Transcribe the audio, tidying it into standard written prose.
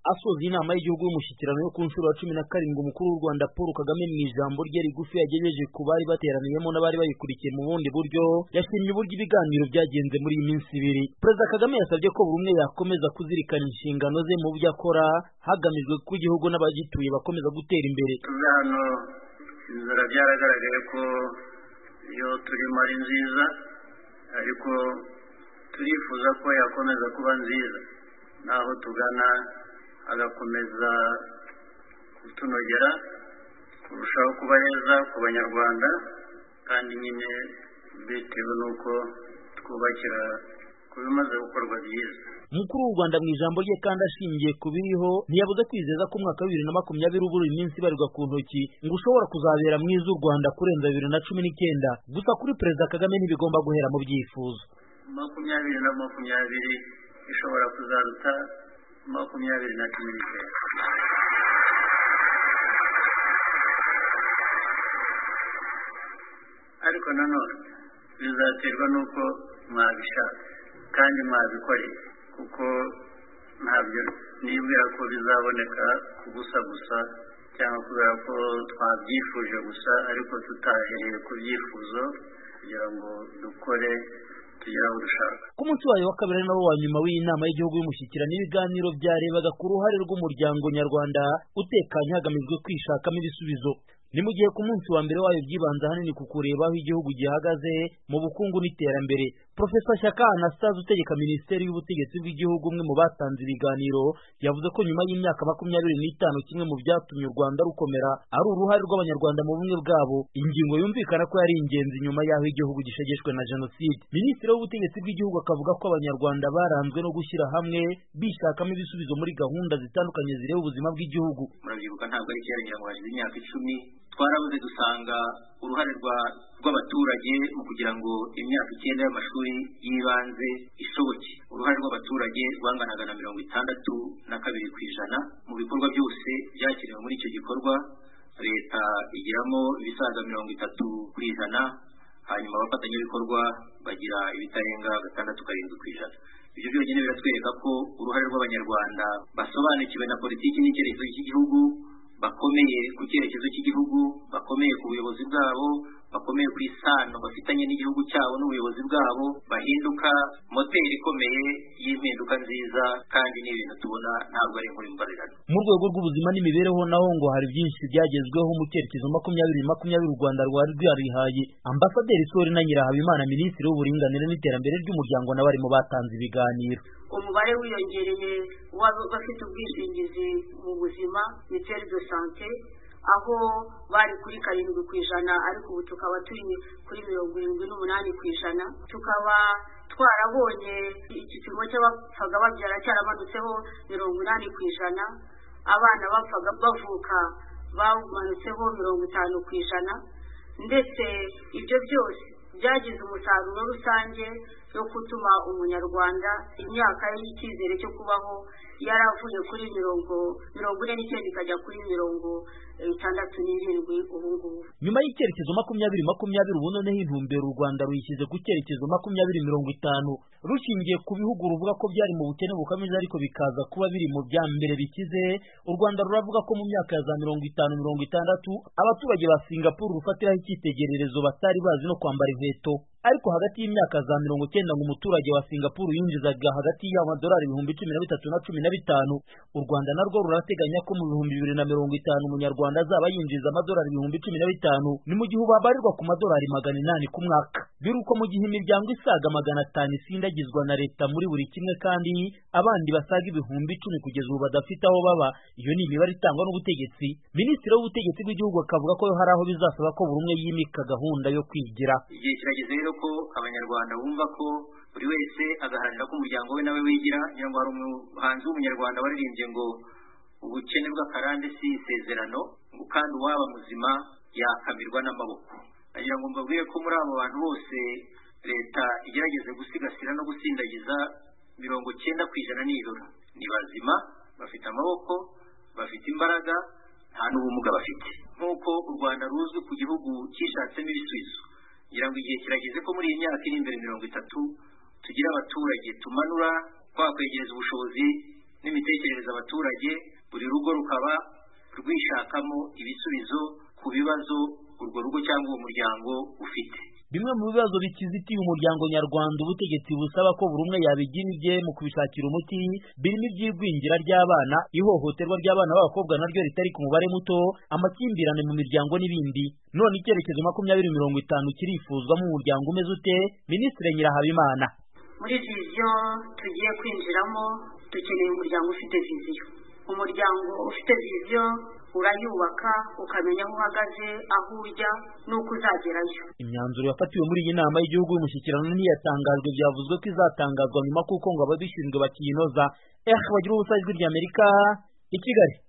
Asoza inama y'igihugu y'umushyikirano yo ku nshuro ya 17 umukuru w'u Rwanda Paul Kagame mu ijambo rye rigufi yagejeje ku bari bateraniyemo n'abari bayikurikiye mu bundi buryo yashimye uburyo ibiganiro byagenze muri iyi minsi ibiri. Perezida Kagame yasabye ko buri umwe yakomeza kuzirikana inshingano ze mu byo akora hagamijwe ko igihugu n'abagituye bakomeza gutera imbere. Hano inzira byaragaragaye ko iyo turimo ari nziza, ariko turifuza ko yakomeza kuba nziza, naho tugana agakomeza kutunogera kurushaho kuba heza ku banyarwanda, kandi nyine bitewe n'uko twubakira ku bimaze gukorwa byiza. Umukuru w'u Rwanda mu ijambo rye kandi ashingiye ku biriho ntiyabuze kwizeza ko umwaka wa 2020 ubura iminsi ibarirwa ku ntoki ngo ushobora kuzabera mwiza u Rwanda kurenza 2019. Gusa kuri Perezida Kagame ntibigomba guhera mu byifuzo. 2020 ishobora kuzaruta 2019. Ariko nanone bizaterwa n'uko mwabishaka kandi mwabikoreye, kuko ntabyo nibwira ko bizaboneka ku busa gusa cyangwa kubera ko twabyifuje gusa ariko tutahereye ku byifuzo kugira ngo dukore tugera aho dushaka. Ku munsi wayo wa kabiri nawo wa nyuma w'inama y'igihugu y'umushyikirano ibiganiro byarebaga ku ruhare rw'umuryango nyarwanda utekanye hagamijwe kwishakamo ibisubizo. Ni mu gihe ku munsi wa mbere wayo byibanze ahanini ku kureba aho igihugu gihagaze mu bukungu n'iterambere. Professor Shyaka Anastase utegeka Minisiteri y'Ubutegetsi bw'Igihugu umwe mu batanze ibiganiro yavuze ko nyuma y'imyaka 25 kimwe mu byatumye u Rwanda rukomera ari uruhare rw'abanyarwanda mu bumwe bwabo, ingingo yumvikana ko yari ingenzi nyuma y'aho igihugu gishegeshwe na jenoside. Minisitiri w'Ubutegetsi bw'Igihugu akavuga ko abanyarwanda baranzwe no gushyira hamwe bishakamo ibisubizo muri gahunda zitandukanye zireba ubuzima bw'igihugu. Murabyibuka ntabwo ari cyarengera ngo hashize imyaka 10 twarabuze dusanga uruhare rw'abaturage mu kugira ngo imyaka 9 y'amashuri y'ibanze isohoke. Uruhare rw'abaturage rwanganaga na 62% mu bikorwa byose byakiriwe muri icyo gikorwa. Leta igiramo ibisaga 30%, hanyuma abafatanyabikorwa bagira ibitarenga 6-7%. Ibyo byonyine biratwereka ko uruhare rw'abanyarwanda basobanukiwe na politiki n'icyerekezo cy'igihugu, bakomeye ku cyerekezo cy'igihugu, bakomeye ku buyobozi bwabo, bakomeye ku isano bafitanye n'igihugu cyabo n'ubuyobozi bwabo, bahinduka moteri ikomeye y'impinduka nziza, kandi n'ibintu tubona ntabwo ari inkuru mbarirano. Mu rwego rw'ubuzima n'imibereho naho ngo hari byinshi byagezweho mu cyerekezo 2020 u Rwanda rwari rwarihaye. Ambasaderi Sorina Nyirahabimana, Minisitiri w'Uburinganire n'Iterambere ry'Umuryango, n'abari mu batanze ibiganiro. Umubare wiyongereye w'abafite ubwishingizi mu buzima mutuelle de santé, aho bari kuri 7%, ariko ubu tukaba turi kuri 78%. Tukaba twarabonye igipimo cy'abapfaga babyara cyaramanutseho 80%, abana bapfaga bavuka bamanutseho 50%, ndetse ibyo byose byagize umusaruro rusange yo gutuma umunyarwanda imyaka y'icyizere cyo kubaho yaravuye kuri 49 ikajya kuri 67 ubu ngubu. Nyuma y'icyerekezo 2020 ubu noneho intumbero u Rwanda ruyishyize ku cyerekezo 2050 rushingiye ku bihugu ruvuga ko byari mu bukene bukamize ariko bikaza kuba biri mu bya mbere bikize. U Rwanda ruravuga ko mu myaka ya za 50-60 abaturage ba Singapore rufatiraho icyitegererezo batari bazi no kwambara inkweto, ariko hagati y'imyaka za 90 ngo umuturage wa Singapore yinjizaga hagati y'amadolari 13 na 15. U Rwanda narwo rurateganya ko mu 2050 umunyarwanda azaba yinjiza amadolari 15. Ni mu gihe babarirwa ku madolari 800 ku mwaka. Biruko mu gihe imiryango isaga 500 isindagizwa na leta muri buri kimwe, kandi abandi basaga 10,000 kugeza ubu badafite aho baba. Iyo ni imibare itangwa n'ubutegetsi. Minisitiri w'Ubutegetsi bw'Igihugu akavuga ko hari aho bizasaba ko buri umwe yimika gahunda yo kwigira. Igihe kirageze rero ko abanyarwanda bumva ko buri wese agaharanira ko umuryango we nawe wigira. Ngira ngo hari umuhanzi w'umunyarwanda waririmbye ngo ubukene bw'akarande si isezerano, ngo kandi uwaba muzima yakamirwa n'amaboko. Nagira ngo mbabwire ko muri abo bantu bose leta igerageze gusigasira no gusindagiza 90% n'ijoro ni bazima, bafite amaboko, bafite imbaraga, nta n'ubumuga bafite. Nk'uko u Rwanda ruzwi ku gihugu cyishatsemo ibisubizo, ngira ngo igihe kirageze ko muri iyi myaka iri imbere 30 tugira abaturage tumanura twakwegereza ubushobozi n'imitekerereze abaturage, buri rugo rukaba rwishakamo ibisubizo ku bibazo urwo rugo cyangwa uwo muryango ufite. Bimwe mu bibazo bikizitiye umuryango nyarwanda ubutegetsi busaba ko buri umwe yabigira ibye mu kubishakira umuti birimo iby'igwingira ry'abana, ihohoterwa ry'abana b'abakobwa naryo ritari ku mubare muto, amakimbirane mu miryango n'ibindi. None icyerekezo 2050 kirifuzwamo umuryango umeze ute? Minisitiri Nyirahabimana: muri viziyo tugiye kwinjiramo dukeneye umuryango ufite viziyo. Umuryango ufite viziyo urayubaka, ukamenya aho uhagaze, aho ujya n'uko uzagerayo. Imyanzuro yafatiwe muri iyi nama y'igihugu y'umushyikirano ntiyatangajwe, byavuzwe ko izatangazwa nyuma kuko ngo ababishinzwe bakiyinoza. Bagira ubusa, Ijwi ry'Amerika, i Kigali.